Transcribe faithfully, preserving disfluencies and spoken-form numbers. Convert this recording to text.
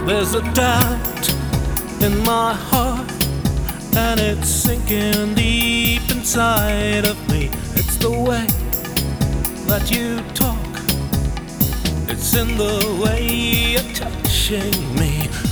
There's a doubt in my heart, and it's sinking deep inside of me. It's the way that you talk, it's in the way you're touching me.